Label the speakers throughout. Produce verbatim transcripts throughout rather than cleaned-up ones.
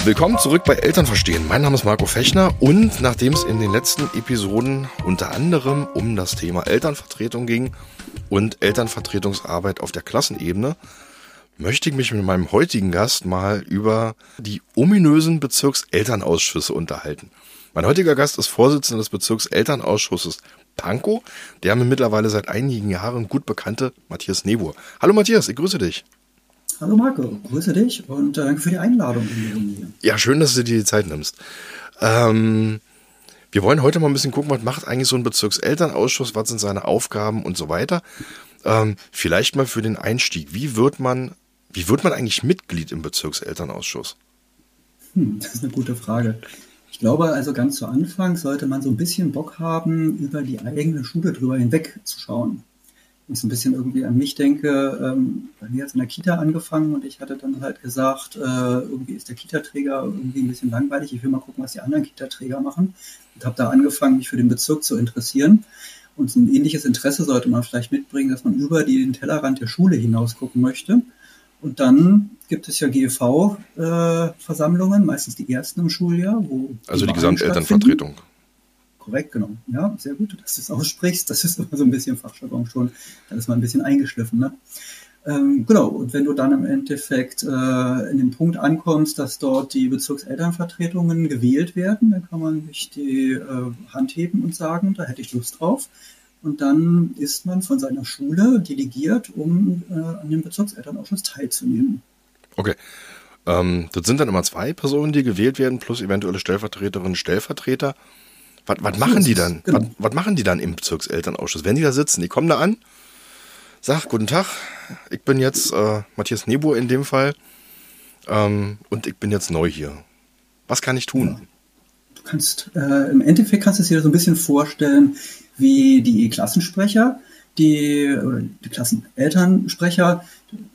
Speaker 1: Willkommen zurück bei Elternverstehen. Mein Name ist Marco Fechner und nachdem es in den letzten Episoden unter anderem um das Thema Elternvertretung ging und Elternvertretungsarbeit auf der Klassenebene, möchte ich mich mit meinem heutigen Gast mal über die ominösen Bezirkselternausschüsse unterhalten. Mein heutiger Gast ist Vorsitzender des Bezirkselternausschusses Pankow, der mir mittlerweile seit einigen Jahren gut bekannte Matthias Nebuhr. Hallo Matthias, ich grüße dich.
Speaker 2: Hallo Marco, grüße dich und danke für die Einladung in die Runde hier.
Speaker 1: Ja, schön, dass du dir die Zeit nimmst. Ähm, wir wollen heute mal ein bisschen gucken, was macht eigentlich so ein Bezirkselternausschuss, was sind seine Aufgaben und so weiter. Ähm, vielleicht mal für den Einstieg, wie wird man, wie wird man eigentlich Mitglied im Bezirkselternausschuss?
Speaker 2: Hm, das ist eine gute Frage. Ich glaube also ganz zu Anfang sollte man so ein bisschen Bock haben, über die eigene Schule drüber hinweg zu schauen. Wenn ich so ein bisschen irgendwie an mich denke, ähm, bei mir hat es in der Kita angefangen und ich hatte dann halt gesagt, äh, irgendwie ist der Kita-Träger irgendwie ein bisschen langweilig, ich will mal gucken, was die anderen Kita-Träger machen und habe da angefangen, mich für den Bezirk zu interessieren. Und so ein ähnliches Interesse sollte man vielleicht mitbringen, dass man über den Tellerrand der Schule hinaus gucken möchte. Und dann gibt es ja G E V-Versammlungen, meistens die ersten im Schuljahr. Wo
Speaker 1: also die Gesamtelternvertretung.
Speaker 2: Korrekt, genau. Ja, sehr gut, dass du es aussprichst. Das ist immer so ein bisschen Fachjargon schon. Da ist man ein bisschen eingeschliffen, ne? Ähm, genau, und wenn du dann im Endeffekt äh, in den Punkt ankommst, dass dort die Bezirkselternvertretungen gewählt werden, dann kann man sich die äh, Hand heben und sagen, da hätte ich Lust drauf. Und dann ist man von seiner Schule delegiert, um äh, an dem Bezirkselternausschuss teilzunehmen.
Speaker 1: Okay. Ähm, das sind dann immer zwei Personen, die gewählt werden, plus eventuelle Stellvertreterinnen, Stellvertreter. Was, was machen die dann? Genau. Was, was machen die dann im Bezirkselternausschuss? Wenn die da sitzen, die kommen da an, sag, guten Tag, ich bin jetzt äh, Matthias Nebuhr in dem Fall ähm, und ich bin jetzt neu hier. Was kann ich tun?
Speaker 2: Ja. Du kannst, äh, im Endeffekt kannst du es dir so ein bisschen vorstellen, wie die Klassensprecher, die, oder die Klassenelternsprecher,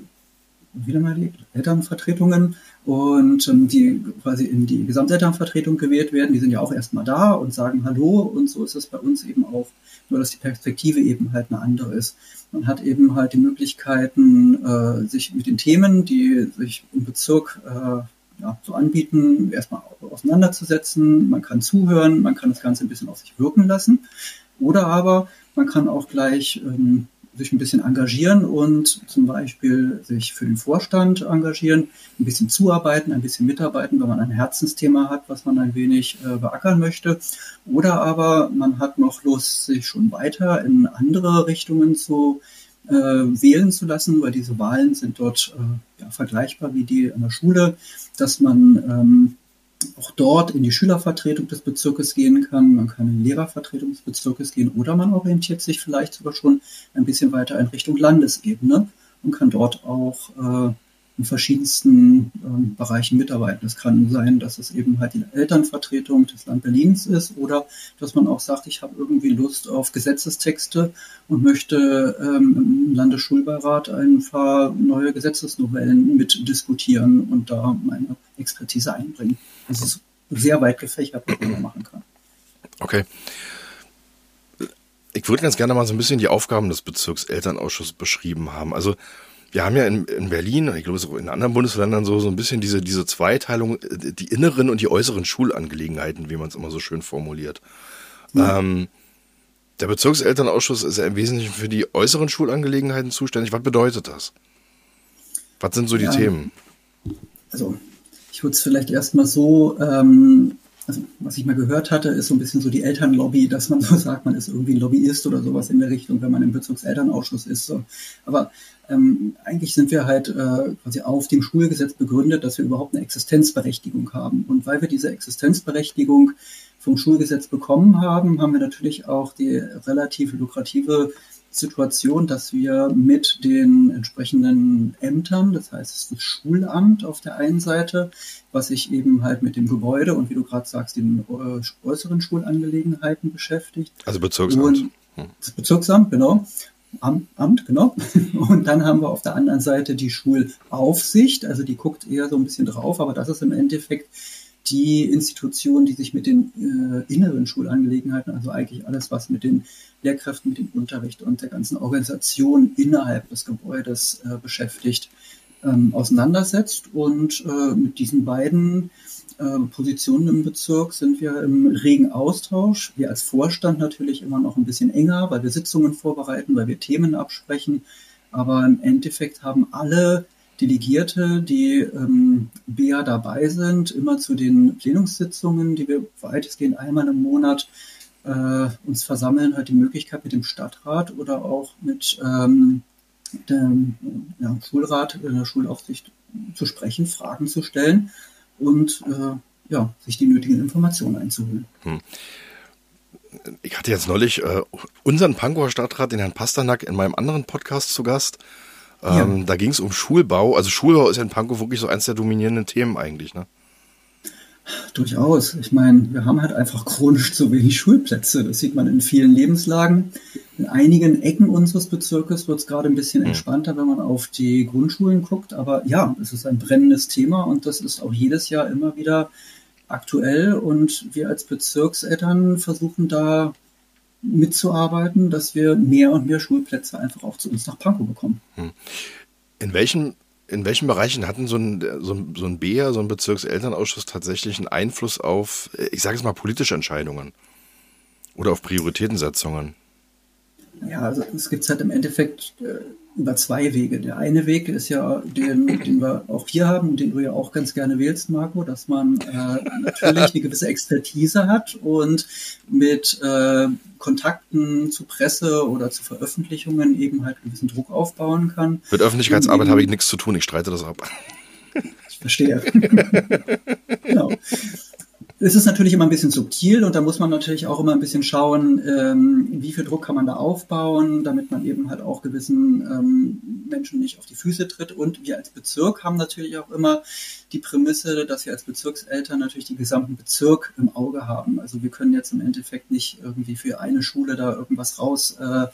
Speaker 2: wieder mal die Elternvertretungen und ähm, die quasi in die Gesamtelternvertretung gewählt werden, die sind ja auch erstmal da und sagen Hallo und so ist es bei uns eben auch, nur dass die Perspektive eben halt eine andere ist. Man hat eben halt die Möglichkeiten, äh, sich mit den Themen, die sich im Bezirk äh, ja, so anbieten, erstmal auseinanderzusetzen. Man kann zuhören, man kann das Ganze ein bisschen auf sich wirken lassen oder aber man kann auch gleich ähm, sich ein bisschen engagieren und zum Beispiel sich für den Vorstand engagieren, ein bisschen zuarbeiten, ein bisschen mitarbeiten, wenn man ein Herzensthema hat, was man ein wenig äh, beackern möchte. Oder aber man hat noch Lust, sich schon weiter in andere Richtungen zu äh, wählen zu lassen, weil diese Wahlen sind dort äh, ja, vergleichbar wie die an der Schule, dass man ähm, auch dort in die Schülervertretung des Bezirkes gehen kann, man kann in die Lehrervertretung des Bezirkes gehen oder man orientiert sich vielleicht sogar schon ein bisschen weiter in Richtung Landesebene und kann dort auch äh, in verschiedensten ähm, Bereichen mitarbeiten. Es kann sein, dass es eben halt die Elternvertretung des Land Berlins ist oder dass man auch sagt, ich habe irgendwie Lust auf Gesetzestexte und möchte ähm, im Landesschulbeirat ein paar neue Gesetzesnovellen mitdiskutieren und da meine Expertise einbringen. Das ist sehr weit gefächert, was man da machen kann.
Speaker 1: Okay. Ich würde ganz gerne mal so ein bisschen die Aufgaben des Bezirkselternausschusses beschrieben haben. Also wir haben ja in, in Berlin, ich glaube so in anderen Bundesländern so, so ein bisschen diese, diese Zweiteilung, die inneren und die äußeren Schulangelegenheiten, wie man es immer so schön formuliert. Ja. Ähm, der Bezirkselternausschuss ist ja im Wesentlichen für die äußeren Schulangelegenheiten zuständig. Was bedeutet das? Was sind so die ja, Themen?
Speaker 2: Also ich würde es vielleicht erstmal so, ähm, also was ich mal gehört hatte, ist so ein bisschen so die Elternlobby, dass man so sagt, man ist irgendwie ein Lobbyist oder sowas in der Richtung, wenn man im Bezirkselternausschuss ist. So. Aber ähm, eigentlich sind wir halt äh, quasi auf dem Schulgesetz begründet, dass wir überhaupt eine Existenzberechtigung haben. Und weil wir diese Existenzberechtigung vom Schulgesetz bekommen haben, haben wir natürlich auch die relativ lukrative Situation, dass wir mit den entsprechenden Ämtern, das heißt es ist das Schulamt auf der einen Seite, was sich eben halt mit dem Gebäude und wie du gerade sagst, den äh, äußeren Schulangelegenheiten beschäftigt.
Speaker 1: Also Bezirksamt.
Speaker 2: Und das Bezirksamt, genau. Amt, Amt, genau. Und dann haben wir auf der anderen Seite die Schulaufsicht, also die guckt eher so ein bisschen drauf, aber das ist im Endeffekt die Institution, die sich mit den äh, inneren Schulangelegenheiten, also eigentlich alles, was mit den Lehrkräften, mit dem Unterricht und der ganzen Organisation innerhalb des Gebäudes äh, beschäftigt, ähm, auseinandersetzt. Und äh, mit diesen beiden äh, Positionen im Bezirk sind wir im regen Austausch. Wir als Vorstand natürlich immer noch ein bisschen enger, weil wir Sitzungen vorbereiten, weil wir Themen absprechen. Aber im Endeffekt haben alle Delegierte, die ähm, B A dabei sind, immer zu den Plenumssitzungen, die wir weitestgehend einmal im Monat äh, uns versammeln, halt die Möglichkeit mit dem Stadtrat oder auch mit ähm, dem ja, Schulrat, der Schulaufsicht zu sprechen, Fragen zu stellen und äh, ja, sich die nötigen Informationen einzuholen. Hm.
Speaker 1: Ich hatte jetzt neulich äh, unseren Pankower Stadtrat, den Herrn Pasternak, in meinem anderen Podcast zu Gast. Ähm, ja. Da ging es um Schulbau. Also Schulbau ist ja in Pankow wirklich so eins der dominierenden Themen eigentlich, ne?
Speaker 2: Durchaus. Ich meine, wir haben halt einfach chronisch zu wenig Schulplätze. Das sieht man in vielen Lebenslagen. In einigen Ecken unseres Bezirkes wird es gerade ein bisschen entspannter, wenn man auf die Grundschulen guckt. Aber ja, es ist ein brennendes Thema und das ist auch jedes Jahr immer wieder aktuell. Und wir als Bezirkseltern versuchen da mitzuarbeiten, dass wir mehr und mehr Schulplätze einfach auch zu uns nach Pankow bekommen.
Speaker 1: In welchen, in welchen Bereichen hatten so ein, so ein, so ein B E A, so ein Bezirkselternausschuss tatsächlich einen Einfluss auf, ich sage es mal, politische Entscheidungen oder auf Prioritätensetzungen?
Speaker 2: Ja, also es gibt halt im Endeffekt äh, über zwei Wege. Der eine Weg ist ja, den, den wir auch hier haben, den du ja auch ganz gerne wählst, Marco, dass man äh, natürlich eine gewisse Expertise hat und mit äh, Kontakten zu Presse oder zu Veröffentlichungen eben halt einen gewissen Druck aufbauen kann.
Speaker 1: Mit Öffentlichkeitsarbeit habe ich nichts zu tun, ich streite das ab.
Speaker 2: Ich verstehe. Genau. Es ist natürlich immer ein bisschen subtil und da muss man natürlich auch immer ein bisschen schauen, ähm, wie viel Druck kann man da aufbauen, damit man eben halt auch gewissen ähm, Menschen nicht auf die Füße tritt. Und wir als Bezirk haben natürlich auch immer die Prämisse, dass wir als Bezirkseltern natürlich den gesamten Bezirk im Auge haben. Also wir können jetzt im Endeffekt nicht irgendwie für eine Schule da irgendwas raushauen,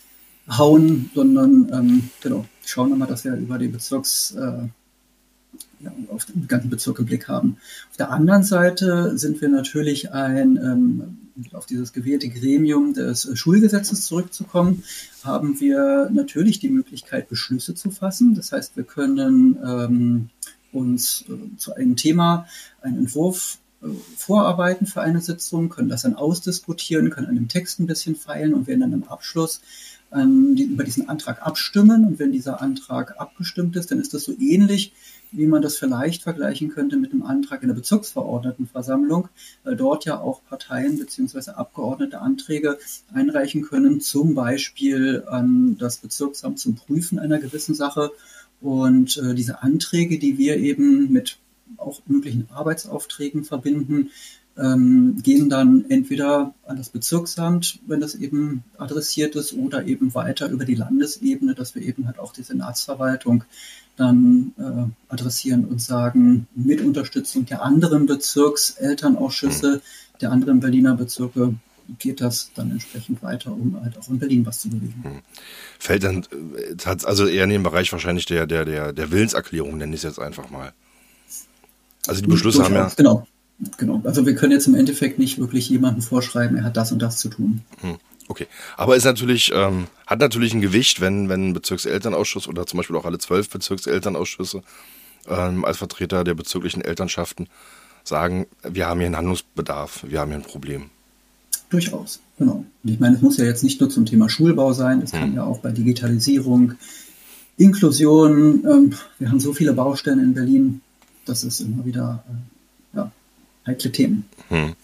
Speaker 2: äh, sondern ähm, genau, schauen wir mal, dass wir über die Bezirks... Äh, Ja, auf den ganzen Bezirk im Blick haben. Auf der anderen Seite sind wir natürlich ein, ähm, auf dieses gewählte Gremium des Schulgesetzes zurückzukommen, haben wir natürlich die Möglichkeit, Beschlüsse zu fassen. Das heißt, wir können ähm, uns äh, zu einem Thema einen Entwurf äh, vorarbeiten für eine Sitzung, können das dann ausdiskutieren, können an dem Text ein bisschen feilen und werden dann im Abschluss ähm, die, über diesen Antrag abstimmen. Und wenn dieser Antrag abgestimmt ist, dann ist das so ähnlich, wie man das vielleicht vergleichen könnte mit einem Antrag in der Bezirksverordnetenversammlung, weil dort ja auch Parteien bzw. Abgeordnete Anträge einreichen können, zum Beispiel an das Bezirksamt zum Prüfen einer gewissen Sache. Und äh, diese Anträge, die wir eben mit auch möglichen Arbeitsaufträgen verbinden, ähm, gehen dann entweder an das Bezirksamt, wenn das eben adressiert ist, oder eben weiter über die Landesebene, dass wir eben halt auch die Senatsverwaltung dann äh, adressieren und sagen, mit Unterstützung der anderen Bezirkselternausschüsse, der anderen Berliner Bezirke, geht das dann entsprechend weiter, um halt auch in Berlin was zu bewegen.
Speaker 1: Fällt dann, also eher in den Bereich wahrscheinlich der, der, der, der Willenserklärung, nenne ich es jetzt einfach mal. Also die Beschlüsse Durchaus, haben ja...
Speaker 2: Genau, genau. Also wir können jetzt im Endeffekt nicht wirklich jemandem vorschreiben, er hat das und das zu tun.
Speaker 1: Hm. Okay, aber ist natürlich, ähm, hat natürlich ein Gewicht, wenn, wenn ein Bezirkselternausschuss oder zum Beispiel auch alle zwölf Bezirkselternausschüsse ähm, als Vertreter der bezirklichen Elternschaften sagen, wir haben hier einen Handlungsbedarf, wir haben hier ein Problem.
Speaker 2: Durchaus, genau. Und ich meine, es muss ja jetzt nicht nur zum Thema Schulbau sein, es hm. kann ja auch bei Digitalisierung, Inklusion, ähm, wir haben so viele Baustellen in Berlin, das ist immer wieder äh, ja, heikle Themen.
Speaker 1: Hm.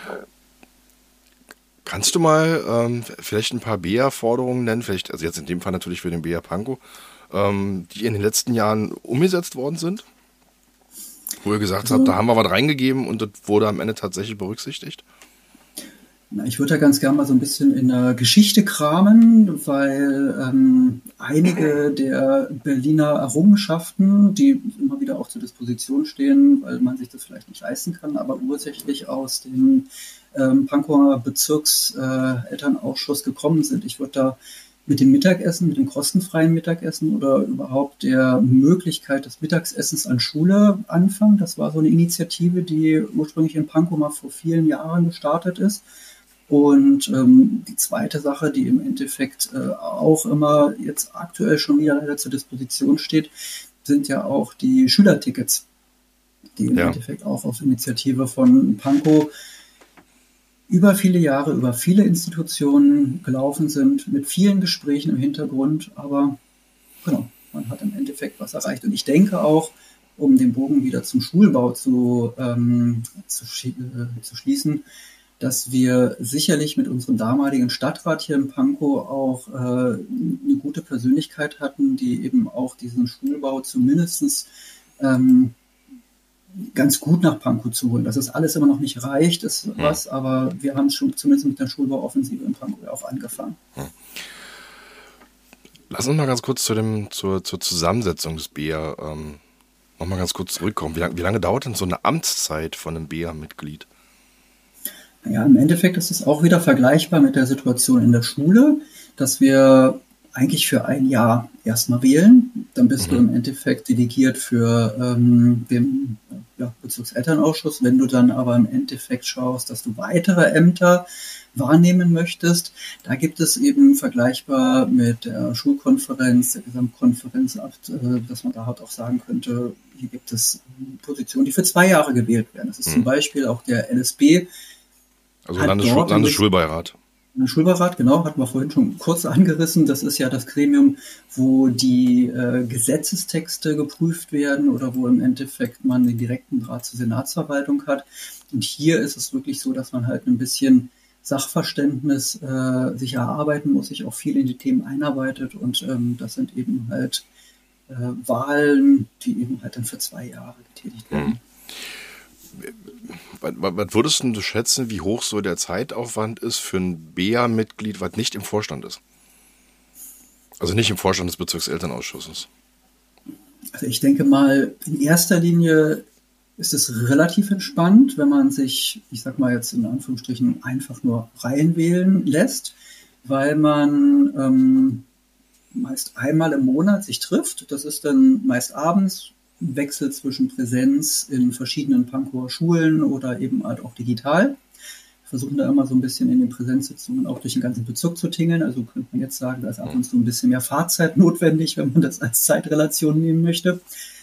Speaker 1: Kannst du mal ähm, vielleicht ein paar B E A-Forderungen nennen, vielleicht, also jetzt in dem Fall natürlich für den B E A Pankow, ähm, die in den letzten Jahren umgesetzt worden sind? Wo ihr gesagt also, habt, da haben wir was reingegeben und das wurde am Ende tatsächlich berücksichtigt?
Speaker 2: Na, ich würde da ganz gerne mal so ein bisschen in der Geschichte kramen, weil ähm, einige der Berliner Errungenschaften, die immer wieder auch zur Disposition stehen, weil man sich das vielleicht nicht leisten kann, aber ursächlich aus dem ähm, Pankower Bezirkselternausschuss äh, gekommen sind. Ich würde da mit dem Mittagessen, mit dem kostenfreien Mittagessen oder überhaupt der Möglichkeit des Mittagsessens an Schule anfangen. Das war so eine Initiative, die ursprünglich in Pankow mal vor vielen Jahren gestartet ist. Und ähm, die zweite Sache, die im Endeffekt äh, auch immer jetzt aktuell schon wieder leider zur Disposition steht, sind ja auch die Schülertickets. die im
Speaker 1: Ja.
Speaker 2: Endeffekt auch auf Initiative von Pankow über viele Jahre, über viele Institutionen gelaufen sind, mit vielen Gesprächen im Hintergrund, aber genau, man hat im Endeffekt was erreicht. Und ich denke auch, um den Bogen wieder zum Schulbau zu, ähm, zu, schie- äh, zu schließen, dass wir sicherlich mit unserem damaligen Stadtrat hier in Pankow auch äh, eine gute Persönlichkeit hatten, die eben auch diesen Schulbau zumindest ähm, ganz gut nach Pankow zu holen. Dass es alles immer noch nicht reicht, ist was, aber wir haben schon zumindest mit der Schulbauoffensive in Pankow auch angefangen.
Speaker 1: Lass uns mal ganz kurz zu dem, zur, zur Zusammensetzung des B A ähm, noch mal ganz kurz zurückkommen. Wie, lang, wie lange dauert denn so eine Amtszeit von einem B A-Mitglied?
Speaker 2: Ja, im Endeffekt ist es auch wieder vergleichbar mit der Situation in der Schule, dass wir eigentlich für ein Jahr erstmal wählen. Dann bist mhm. du im Endeffekt delegiert für ähm, den ja, Bezirkselternausschuss. Wenn du dann aber im Endeffekt schaust, dass du weitere Ämter wahrnehmen möchtest, da gibt es eben vergleichbar mit der Schulkonferenz, der Gesamtkonferenz, dass man da halt auch sagen könnte, hier gibt es Positionen, die für zwei Jahre gewählt werden. Das ist mhm. zum Beispiel auch der L S B.
Speaker 1: Also Landesschul- Landesschulbeirat.
Speaker 2: Der Schulbeirat, genau, hatten wir vorhin schon kurz angerissen. Das ist ja das Gremium, wo die äh, Gesetzestexte geprüft werden oder wo im Endeffekt man den direkten Draht zur Senatsverwaltung hat. Und hier ist es wirklich so, dass man halt ein bisschen Sachverständnis äh, sich erarbeiten muss, sich auch viel in die Themen einarbeitet. Und ähm, das sind eben halt äh, Wahlen, die eben halt dann für zwei Jahre getätigt werden.
Speaker 1: Hm. Was, was würdest du schätzen, wie hoch so der Zeitaufwand ist für ein B A-Mitglied, was nicht im Vorstand ist? Also nicht im Vorstand des Bezirkselternausschusses.
Speaker 2: Also ich denke mal, in erster Linie ist es relativ entspannt, wenn man sich, ich sag mal jetzt in Anführungsstrichen, einfach nur reinwählen lässt, weil man ähm, meist einmal im Monat sich trifft. Das ist dann meist abends. Wechsel zwischen Präsenz in verschiedenen Pankower Schulen oder eben halt auch digital. Wir versuchen da immer so ein bisschen in den Präsenzsitzungen auch durch den ganzen Bezirk zu tingeln. Also könnte man jetzt sagen, da ist ab und zu ein bisschen mehr Fahrzeit notwendig, wenn man das als Zeitrelation nehmen möchte.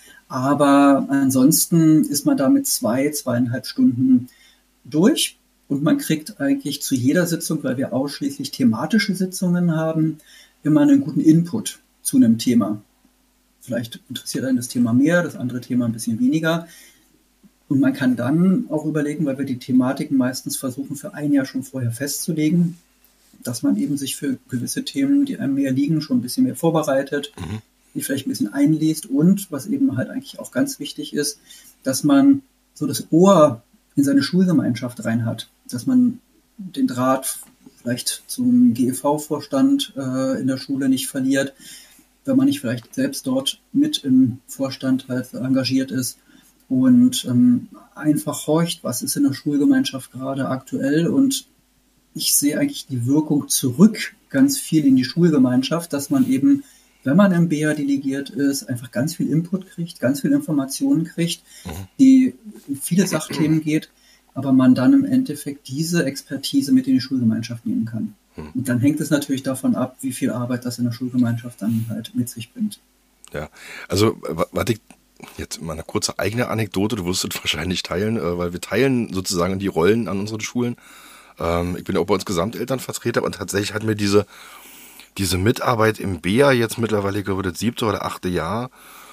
Speaker 2: Aber ansonsten ist man da mit zwei, zweieinhalb Stunden durch und man kriegt eigentlich zu jeder Sitzung, weil wir ausschließlich thematische Sitzungen haben, immer einen guten Input zu einem Thema. Vielleicht interessiert einen das Thema mehr, das andere Thema ein bisschen weniger. Und man kann dann auch überlegen, weil wir die Thematiken meistens versuchen, für ein Jahr schon vorher festzulegen, dass man eben sich für gewisse Themen, die einem mehr liegen, schon ein bisschen mehr vorbereitet, mhm. die vielleicht ein bisschen einliest und, was eben halt eigentlich auch ganz wichtig ist, dass man so das Ohr in seine Schulgemeinschaft rein hat, dass man den Draht vielleicht zum G E V-Vorstand äh, in der Schule nicht verliert, wenn man nicht vielleicht selbst dort mit im Vorstand halt engagiert ist und ähm, einfach horcht, was ist in der Schulgemeinschaft gerade aktuell. Und ich sehe eigentlich die Wirkung zurück ganz viel in die Schulgemeinschaft, dass man eben, wenn man im B A delegiert ist, einfach ganz viel Input kriegt, ganz viel Informationen kriegt, die in viele Sachthemen geht, aber man dann im Endeffekt diese Expertise mit in die Schulgemeinschaft nehmen kann. Und dann hängt es natürlich davon ab, wie viel Arbeit das in der Schulgemeinschaft dann halt mit sich bringt.
Speaker 1: Ja, also warte, jetzt mal eine kurze eigene Anekdote, du wirst es wahrscheinlich teilen, weil wir teilen sozusagen die Rollen an unseren Schulen. Ich bin ja auch bei uns Gesamtelternvertreter und tatsächlich hat mir diese, diese Mitarbeit im B A jetzt mittlerweile, glaube ich, das siebte oder achte Jahr,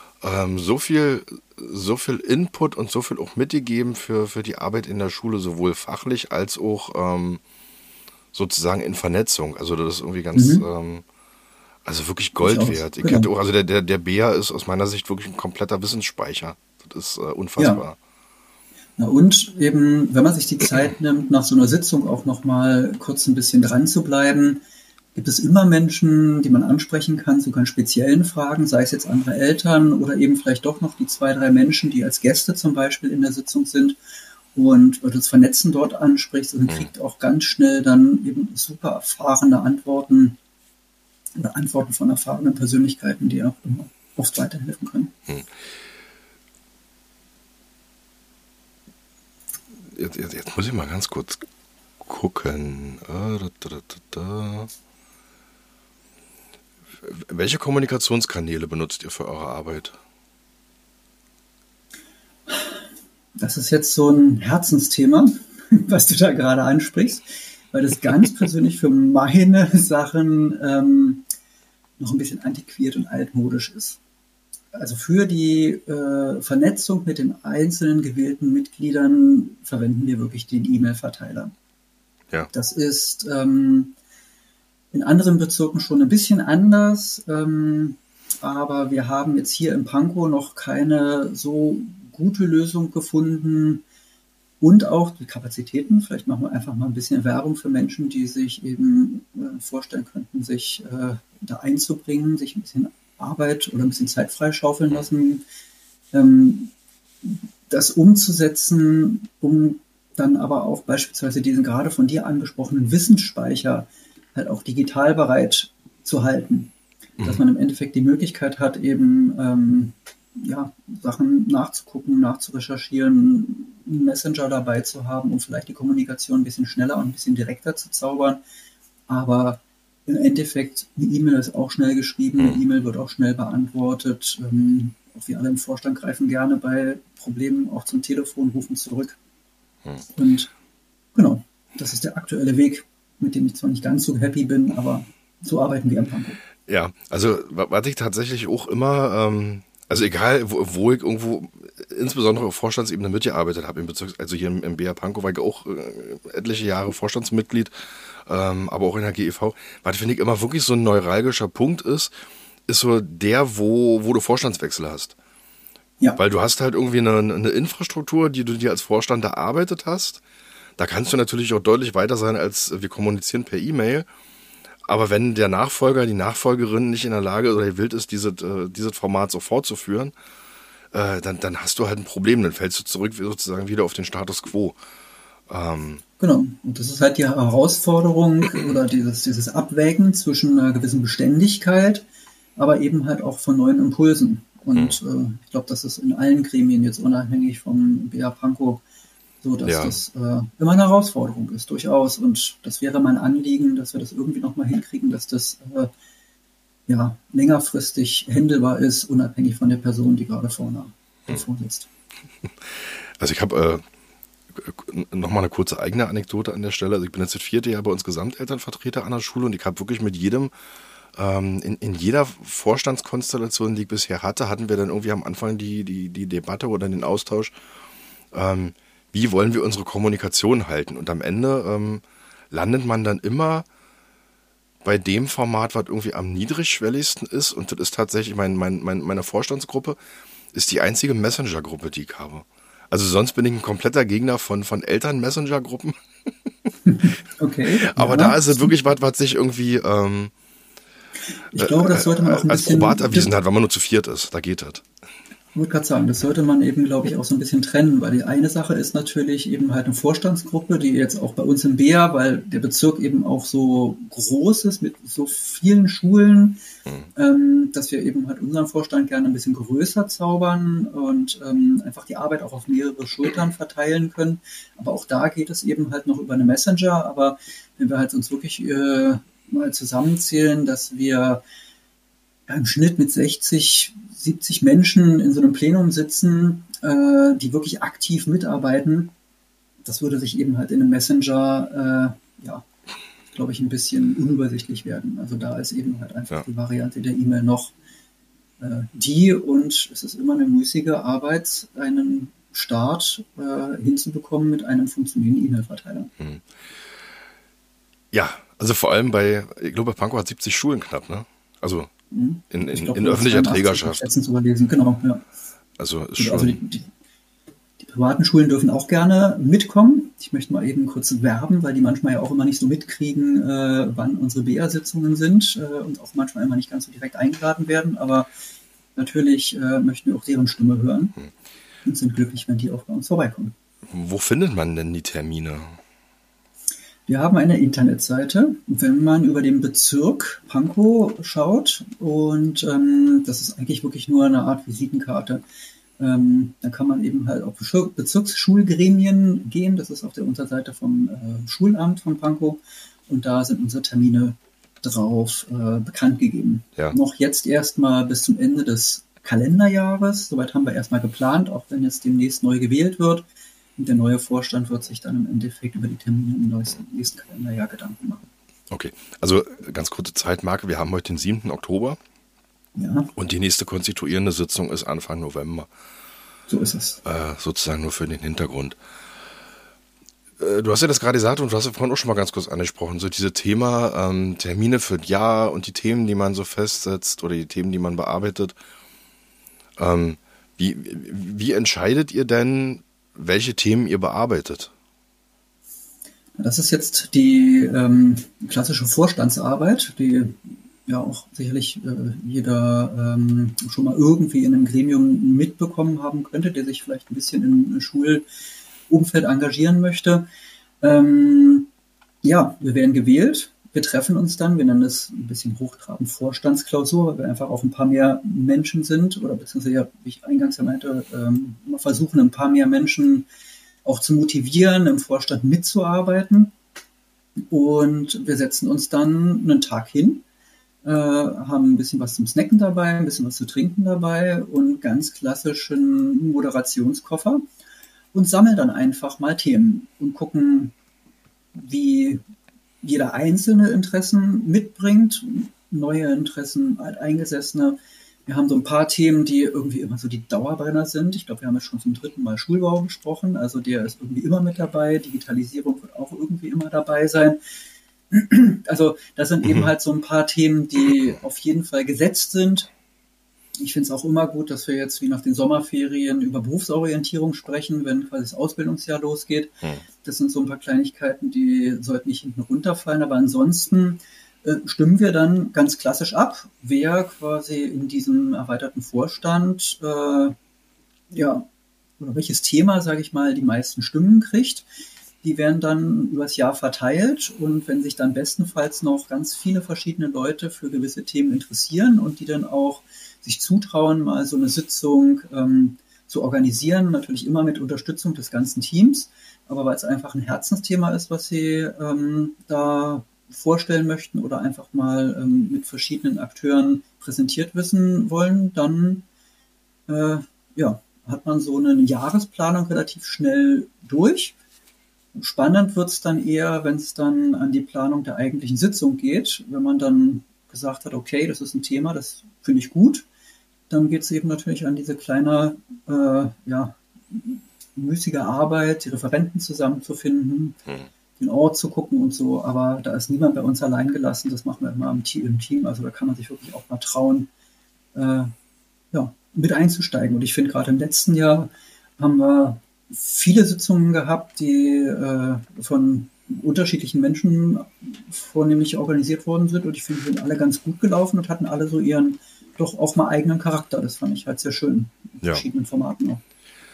Speaker 1: so viel, so viel Input und so viel auch mitgegeben für, für die Arbeit in der Schule, sowohl fachlich als auch ähm, sozusagen in Vernetzung. Also das ist irgendwie ganz, mhm. ähm, also wirklich Gold wert. Ich
Speaker 2: genau.
Speaker 1: hätte auch, also der, der, der B A ist aus meiner Sicht wirklich ein kompletter Wissensspeicher. Das ist äh, unfassbar.
Speaker 2: Ja. Na und eben, wenn man sich die Zeit nimmt, nach so einer Sitzung auch nochmal kurz ein bisschen dran zu bleiben, gibt es immer Menschen, die man ansprechen kann zu ganz speziellen Fragen, sei es jetzt andere Eltern oder eben vielleicht doch noch die zwei, drei Menschen, die als Gäste zum Beispiel in der Sitzung sind. Und weil du das Vernetzen dort ansprichst, und also kriegt auch ganz schnell dann eben super erfahrene Antworten oder Antworten von erfahrenen Persönlichkeiten, die auch immer oft weiterhelfen können.
Speaker 1: Jetzt, jetzt, jetzt muss ich mal ganz kurz gucken. Da, da, da, da. Welche Kommunikationskanäle benutzt ihr für eure Arbeit?
Speaker 2: Das ist jetzt so ein Herzensthema, was du da gerade ansprichst, weil das ganz persönlich für meine Sachen ähm, noch ein bisschen antiquiert und altmodisch ist. Also für die äh, Vernetzung mit den einzelnen gewählten Mitgliedern verwenden wir wirklich den E-Mail-Verteiler.
Speaker 1: Ja.
Speaker 2: Das ist ähm, in anderen Bezirken schon ein bisschen anders, ähm, aber wir haben jetzt hier in Pankow noch keine so gute Lösung gefunden und auch die Kapazitäten. Vielleicht machen wir einfach mal ein bisschen Werbung für Menschen, die sich eben äh, vorstellen könnten, sich äh, da einzubringen, sich ein bisschen Arbeit oder ein bisschen Zeit freischaufeln lassen, ähm, das umzusetzen, um dann aber auch beispielsweise diesen gerade von dir angesprochenen Wissensspeicher halt auch digital bereit zu halten. Mhm. Dass man im Endeffekt die Möglichkeit hat, eben ähm, ja, Sachen nachzugucken, nachzurecherchieren, einen Messenger dabei zu haben, um vielleicht die Kommunikation ein bisschen schneller und ein bisschen direkter zu zaubern. Aber im Endeffekt, eine E-Mail ist auch schnell geschrieben, eine E-Mail wird auch schnell beantwortet. Ähm, auch wir alle im Vorstand greifen gerne bei Problemen auch zum Telefon, rufen zurück. Und genau, das ist der aktuelle Weg, mit dem ich zwar nicht ganz so happy bin, aber so arbeiten wir in Pankow.
Speaker 1: Ja, also was ich tatsächlich auch immer, ähm, also egal, wo, wo ich irgendwo, insbesondere auf Vorstandsebene mitgearbeitet habe, im Bezirk, also hier im, im B R Pankow war ich auch äh, etliche Jahre Vorstandsmitglied, ähm, aber auch in der G E V. Was finde ich immer wirklich so ein neuralgischer Punkt ist, ist so der, wo, wo du Vorstandswechsel hast. Ja. Weil du hast halt irgendwie eine, eine Infrastruktur, die du dir als Vorstand erarbeitet hast. Da kannst du natürlich auch deutlich weiter sein, als wir kommunizieren per E-Mail. Aber wenn der Nachfolger, die Nachfolgerin nicht in der Lage oder gewillt ist, dieses, äh, dieses Format so fortzuführen, äh, dann, dann hast du halt ein Problem. Dann fällst du zurück sozusagen wieder auf den Status quo. Ähm,
Speaker 2: genau. Und das ist halt die Herausforderung oder dieses, dieses Abwägen zwischen einer gewissen Beständigkeit, aber eben halt auch von neuen Impulsen. Und hm. äh, ich glaube, das ist in allen Gremien jetzt unabhängig vom B R Pankow so, dass ja. das äh, immer eine Herausforderung ist, durchaus. Und das wäre mein Anliegen, dass wir das irgendwie nochmal hinkriegen, dass das äh, ja, längerfristig händelbar ist, unabhängig von der Person, die gerade vorne davor sitzt.
Speaker 1: Also ich habe äh, nochmal eine kurze eigene Anekdote an der Stelle. Also ich bin jetzt das vierte Jahr bei uns Gesamtelternvertreter an der Schule und ich habe wirklich mit jedem In, in jeder Vorstandskonstellation, die ich bisher hatte, hatten wir dann irgendwie am Anfang die, die, die Debatte oder den Austausch, ähm, wie wollen wir unsere Kommunikation halten? Und am Ende ähm, landet man dann immer bei dem Format, was irgendwie am niedrigschwelligsten ist. Und das ist tatsächlich, mein, mein, mein, meine Vorstandsgruppe ist die einzige Messenger-Gruppe, die ich habe. Also sonst bin ich ein kompletter Gegner von, von Eltern-Messenger-Gruppen.
Speaker 2: Okay.
Speaker 1: Aber ja, da ist es wirklich was, was sich irgendwie ähm,
Speaker 2: Ich glaube, das sollte man auch ein
Speaker 1: als
Speaker 2: bisschen
Speaker 1: probat erwiesen hat, weil man nur zu viert ist. Da geht das.
Speaker 2: Ich wollte gerade sagen, das sollte man eben, glaube ich, auch so ein bisschen trennen, weil die eine Sache ist natürlich eben halt eine Vorstandsgruppe, die jetzt auch bei uns im B R, weil der Bezirk eben auch so groß ist mit so vielen Schulen, hm. ähm, dass wir eben halt unseren Vorstand gerne ein bisschen größer zaubern und ähm, einfach die Arbeit auch auf mehrere Schultern verteilen können. Aber auch da geht es eben halt noch über eine Messenger. Aber wenn wir halt uns wirklich äh, mal zusammenzählen, dass wir ja, im Schnitt mit sechzig, siebzig Menschen in so einem Plenum sitzen, äh, die wirklich aktiv mitarbeiten, das würde sich eben halt in einem Messenger, äh, ja, glaube ich, ein bisschen unübersichtlich werden. Also da ist eben halt einfach ja. die Variante der E-Mail noch äh, die und es ist immer eine müßige Arbeit, einen Start äh, hinzubekommen mit einem funktionierenden E-Mail-Verteiler.
Speaker 1: Hm. Ja, also vor allem bei, ich glaube, Pankow hat siebzig Schulen knapp, ne? Also in, in,
Speaker 2: glaub,
Speaker 1: in öffentlicher Trägerschaft.
Speaker 2: Letztens überlesen, genau, ja.
Speaker 1: Also ist schon.
Speaker 2: Also die, die, die privaten Schulen dürfen auch gerne mitkommen. Ich möchte mal eben kurz werben, weil die manchmal ja auch immer nicht so mitkriegen, äh, wann unsere B R-Sitzungen sind äh, und auch manchmal immer nicht ganz so direkt eingeladen werden. Aber natürlich äh, möchten wir auch deren Stimme hören hm. und sind glücklich, wenn die auch bei uns vorbeikommen.
Speaker 1: Wo findet man denn die Termine?
Speaker 2: Wir haben eine Internetseite, wenn man über den Bezirk Pankow schaut und ähm, das ist eigentlich wirklich nur eine Art Visitenkarte. Ähm, dann kann man eben halt auf Bezirksschulgremien gehen, das ist auf der Unterseite vom äh, Schulamt von Pankow und da sind unsere Termine drauf äh, bekannt gegeben. Ja. Noch jetzt erstmal bis zum Ende des Kalenderjahres. Soweit haben wir erstmal geplant, auch wenn jetzt demnächst neu gewählt wird. Und der neue Vorstand wird sich dann im Endeffekt über die Termine im nächsten, nächsten Kalenderjahr Gedanken machen.
Speaker 1: Okay, also ganz kurze Zeitmarke. Wir haben heute den siebten Oktober.
Speaker 2: Ja.
Speaker 1: Und die nächste konstituierende Sitzung ist Anfang November.
Speaker 2: So ist es.
Speaker 1: Äh, sozusagen nur für den Hintergrund. Äh, du hast ja das gerade gesagt und du hast ja vorhin auch schon mal ganz kurz angesprochen, so diese Thema ähm, Termine für das Jahr und die Themen, die man so festsetzt oder die Themen, die man bearbeitet. Ähm, wie, wie entscheidet ihr denn, welche Themen ihr bearbeitet?
Speaker 2: Das ist jetzt die ähm, klassische Vorstandsarbeit, die ja auch sicherlich äh, jeder ähm, schon mal irgendwie in einem Gremium mitbekommen haben könnte, der sich vielleicht ein bisschen im Schulumfeld engagieren möchte. Ähm, ja, wir werden gewählt, wir treffen uns dann, wir nennen es ein bisschen hochtrabend Vorstandsklausur, weil wir einfach auf ein paar mehr Menschen sind oder beziehungsweise, ja, wie ich eingangs ja meinte, ähm, immer versuchen, ein paar mehr Menschen auch zu motivieren, im Vorstand mitzuarbeiten. Und wir setzen uns dann einen Tag hin, äh, haben ein bisschen was zum Snacken dabei, ein bisschen was zu trinken dabei und ganz klassischen Moderationskoffer und sammeln dann einfach mal Themen und gucken, wie jeder einzelne Interessen mitbringt, neue Interessen, alteingesessene. Wir haben so ein paar Themen, die irgendwie immer so die Dauerbrenner sind. Ich glaube, wir haben jetzt schon zum dritten Mal Schulbau gesprochen. Also der ist irgendwie immer mit dabei. Digitalisierung wird auch irgendwie immer dabei sein. Also das sind eben halt so ein paar Themen, die auf jeden Fall gesetzt sind. Ich finde es auch immer gut, dass wir jetzt wie nach den Sommerferien über Berufsorientierung sprechen, wenn quasi das Ausbildungsjahr losgeht. Das sind so ein paar Kleinigkeiten, die sollten nicht hinten runterfallen. Aber ansonsten äh, stimmen wir dann ganz klassisch ab, wer quasi in diesem erweiterten Vorstand, äh, ja, oder welches Thema, sage ich mal, die meisten Stimmen kriegt. Die werden dann übers Jahr verteilt und wenn sich dann bestenfalls noch ganz viele verschiedene Leute für gewisse Themen interessieren und die dann auch sich zutrauen, mal so eine Sitzung ähm, zu organisieren, natürlich immer mit Unterstützung des ganzen Teams, aber weil es einfach ein Herzensthema ist, was sie ähm, da vorstellen möchten oder einfach mal ähm, mit verschiedenen Akteuren präsentiert wissen wollen, dann äh, ja, hat man so eine Jahresplanung relativ schnell durch. Spannend wird es dann eher, wenn es dann an die Planung der eigentlichen Sitzung geht. Wenn man dann gesagt hat, okay, das ist ein Thema, das finde ich gut, dann geht es eben natürlich an diese kleine, äh, ja, müßige Arbeit, die Referenten zusammenzufinden, hm. den Ort zu gucken und so. Aber da ist niemand bei uns allein gelassen. Das machen wir immer im Team. Also da kann man sich wirklich auch mal trauen, äh, ja, mit einzusteigen. Und ich finde, gerade im letzten Jahr haben wir viele Sitzungen gehabt, die äh, von unterschiedlichen Menschen vornehmlich organisiert worden sind und ich finde, die sind alle ganz gut gelaufen und hatten alle so ihren doch auch mal eigenen Charakter. Das fand ich halt sehr schön, in ja. verschiedenen Formaten auch.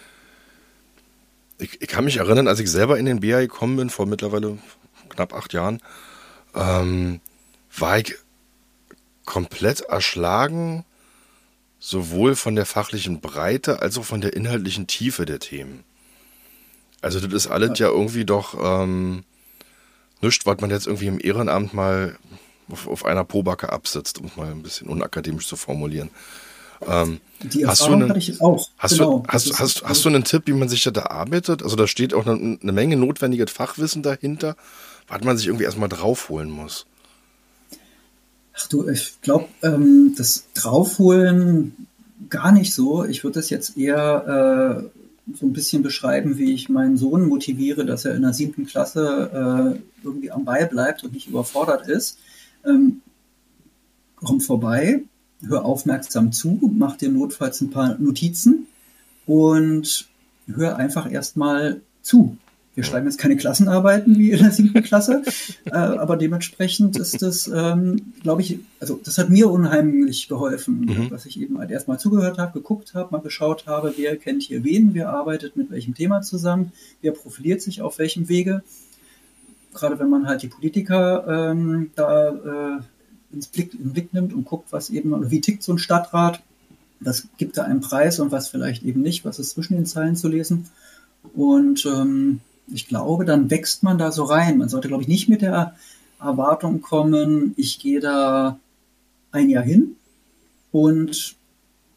Speaker 1: Ich, ich kann mich erinnern, als ich selber in den B A gekommen bin, vor mittlerweile knapp acht Jahren, ähm, war ich komplett erschlagen, sowohl von der fachlichen Breite als auch von der inhaltlichen Tiefe der Themen. Also das ist alles ja, ja irgendwie doch ähm, nichts, was man jetzt irgendwie im Ehrenamt mal auf, auf einer Pobacke absitzt, um es mal ein bisschen unakademisch zu formulieren. Ähm,
Speaker 2: Die Erfahrung hatte ich auch.
Speaker 1: Hast, genau. du, hast, hast, hast du einen Tipp, wie man sich da arbeitet? Also da steht auch eine, eine Menge notwendiges Fachwissen dahinter, was man sich irgendwie erstmal draufholen muss.
Speaker 2: Ach du, ich glaube, ähm, das Draufholen gar nicht so. Ich würde das jetzt eher äh, so ein bisschen beschreiben, wie ich meinen Sohn motiviere, dass er in der siebten Klasse äh, irgendwie am Ball bleibt und nicht überfordert ist. Ähm, komm vorbei, hör aufmerksam zu, mach dir notfalls ein paar Notizen und hör einfach erstmal zu. Wir schreiben jetzt keine Klassenarbeiten wie in der siebten Klasse, äh, aber dementsprechend ist das, ähm, glaube ich, also das hat mir unheimlich geholfen, mhm. dass ich eben halt erstmal zugehört habe, geguckt habe, mal geschaut habe, wer kennt hier wen, wer arbeitet mit welchem Thema zusammen, wer profiliert sich auf welchem Wege. Gerade wenn man halt die Politiker ähm, da äh, ins Blick, in den Blick nimmt und guckt, was eben, oder wie tickt so ein Stadtrat, was gibt da einen Preis und was vielleicht eben nicht, was ist zwischen den Zeilen zu lesen. Und ähm, ich glaube, dann wächst man da so rein. Man sollte, glaube ich, nicht mit der Erwartung kommen, ich gehe da ein Jahr hin und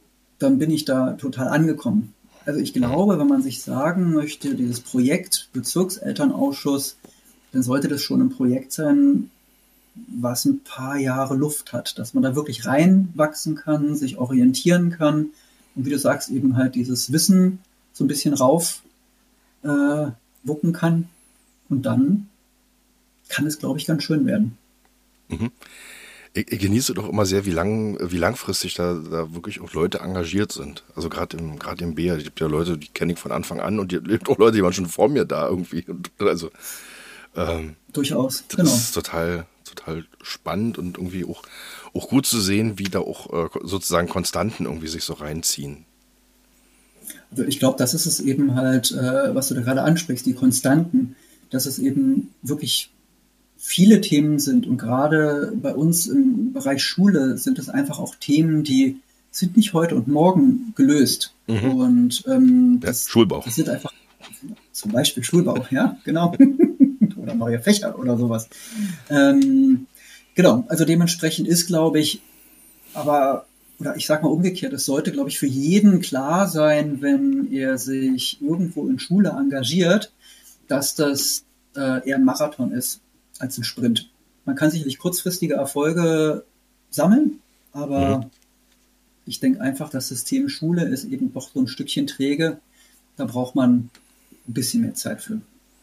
Speaker 2: dann bin ich da total angekommen. Also ich glaube, wenn man sich sagen möchte, dieses Projekt Bezirkselternausschuss, dann sollte das schon ein Projekt sein, was ein paar Jahre Luft hat, dass man da wirklich reinwachsen kann, sich orientieren kann und wie du sagst, eben halt dieses Wissen so ein bisschen rauf äh, wuppen kann und dann kann es, glaube ich, ganz schön werden.
Speaker 1: Mhm. Ich, ich genieße doch immer sehr, wie lang, wie langfristig da, da wirklich auch Leute engagiert sind. Also gerade im, gerade im B R, es gibt ja Leute, die kenne ich von Anfang an und es gibt auch Leute, die waren schon vor mir da irgendwie. Und also ähm,
Speaker 2: durchaus,
Speaker 1: das
Speaker 2: genau.
Speaker 1: ist total, total spannend und irgendwie auch, auch gut zu sehen, wie da auch äh, sozusagen Konstanten irgendwie sich so reinziehen.
Speaker 2: Also ich glaube, das ist es eben halt, äh, was du da gerade ansprichst, die Konstanten, dass es eben wirklich viele Themen sind und gerade bei uns im Bereich Schule sind es einfach auch Themen, die sind nicht heute und morgen gelöst. Mhm. Und ähm, das,
Speaker 1: ja, Schulbau.
Speaker 2: Das sind einfach zum Beispiel Schulbau, ja, genau. Oder neue Fächer oder sowas. Ähm, genau, also dementsprechend ist, glaube ich, aber, oder ich sag mal umgekehrt, es sollte, glaube ich, für jeden klar sein, wenn er sich irgendwo in Schule engagiert, dass das äh, eher ein Marathon ist als ein Sprint. Man kann sicherlich kurzfristige Erfolge sammeln, aber mhm. ich denke einfach, das System Schule ist eben doch so ein Stückchen träge. Da braucht man ein bisschen mehr Zeit für.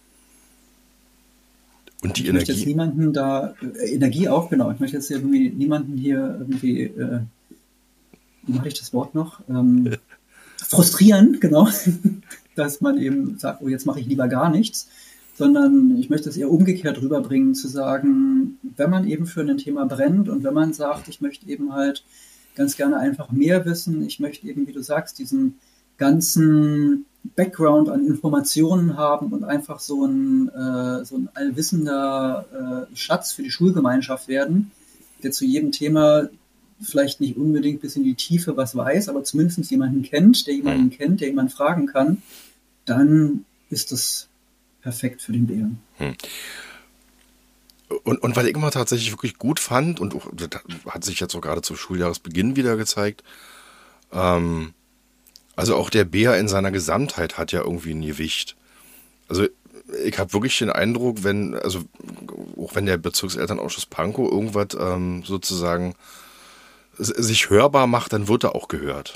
Speaker 1: Und die
Speaker 2: ich
Speaker 1: Energie?
Speaker 2: möchte jetzt niemanden da, äh, Energie auch, genau, ich möchte jetzt irgendwie niemanden hier irgendwie, äh, wie mache ich das Wort noch? Ähm, frustrieren, genau, dass man eben sagt, oh, jetzt mache ich lieber gar nichts, sondern ich möchte es eher umgekehrt rüberbringen, zu sagen, wenn man eben für ein Thema brennt und wenn man sagt, ich möchte eben halt ganz gerne einfach mehr wissen, ich möchte eben, wie du sagst, diesen ganzen Background an Informationen haben und einfach so ein, äh, so ein allwissender äh, Schatz für die Schulgemeinschaft werden, der zu jedem Thema vielleicht nicht unbedingt bis in die Tiefe was weiß, aber zumindest jemanden kennt, der jemanden kennt, der jemanden fragen kann, dann ist das perfekt für den B R. Hm.
Speaker 1: Und, und weil ich immer tatsächlich wirklich gut fand, und auch, das hat sich jetzt auch gerade zum Schuljahresbeginn wieder gezeigt, ähm, also auch der B R in seiner Gesamtheit hat ja irgendwie ein Gewicht. Also ich habe wirklich den Eindruck, wenn, also auch wenn der Bezirkselternausschuss Pankow irgendwas ähm, sozusagen sich hörbar macht, dann wird er auch gehört.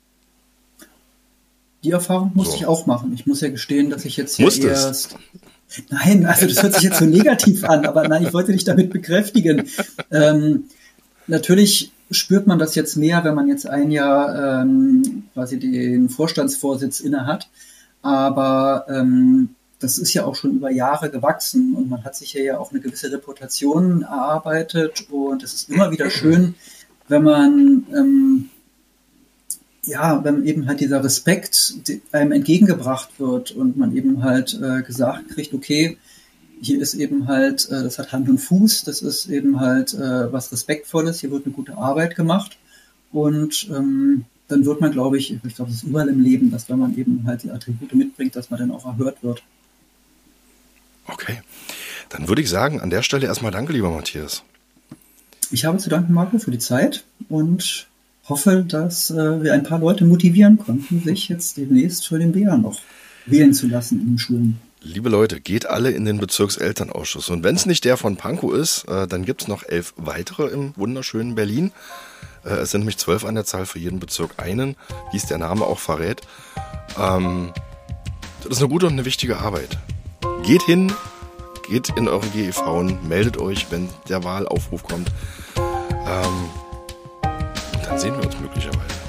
Speaker 2: Die Erfahrung muss so. ich auch machen. Ich muss ja gestehen, dass ich jetzt hier
Speaker 1: Musst
Speaker 2: erst... Es? Nein, also das hört sich jetzt so negativ an, aber nein, ich wollte dich damit bekräftigen. Ähm, natürlich spürt man das jetzt mehr, wenn man jetzt ein Jahr ähm, quasi den Vorstandsvorsitz inne hat. Aber ähm, das ist ja auch schon über Jahre gewachsen und man hat sich ja auch eine gewisse Reputation erarbeitet und es ist immer wieder schön, wenn man ähm, ja, wenn eben halt dieser Respekt einem entgegengebracht wird und man eben halt äh, gesagt kriegt, okay, hier ist eben halt, äh, das hat Hand und Fuß, das ist eben halt äh, was Respektvolles, hier wird eine gute Arbeit gemacht und ähm, dann wird man, glaube ich, ich glaube, das ist überall im Leben, dass wenn man eben halt die Attribute mitbringt, dass man dann auch erhört wird.
Speaker 1: Okay, dann würde ich sagen, an der Stelle erstmal danke, lieber Matthias.
Speaker 2: Ich habe zu danken, Marco, für die Zeit und hoffe, dass äh, wir ein paar Leute motivieren konnten, sich jetzt demnächst für den B R noch wählen zu lassen in den Schulen.
Speaker 1: Liebe Leute, geht alle in den Bezirkselternausschuss. Und wenn es nicht der von Pankow ist, äh, dann gibt es noch elf weitere im wunderschönen Berlin. Äh, es sind nämlich zwölf an der Zahl, für jeden Bezirk einen, wie es der Name auch verrät. Ähm, das ist eine gute und eine wichtige Arbeit. Geht hin, geht in euren G E V, meldet euch, wenn der Wahlaufruf kommt. Ähm, Dann sehen wir uns möglicherweise.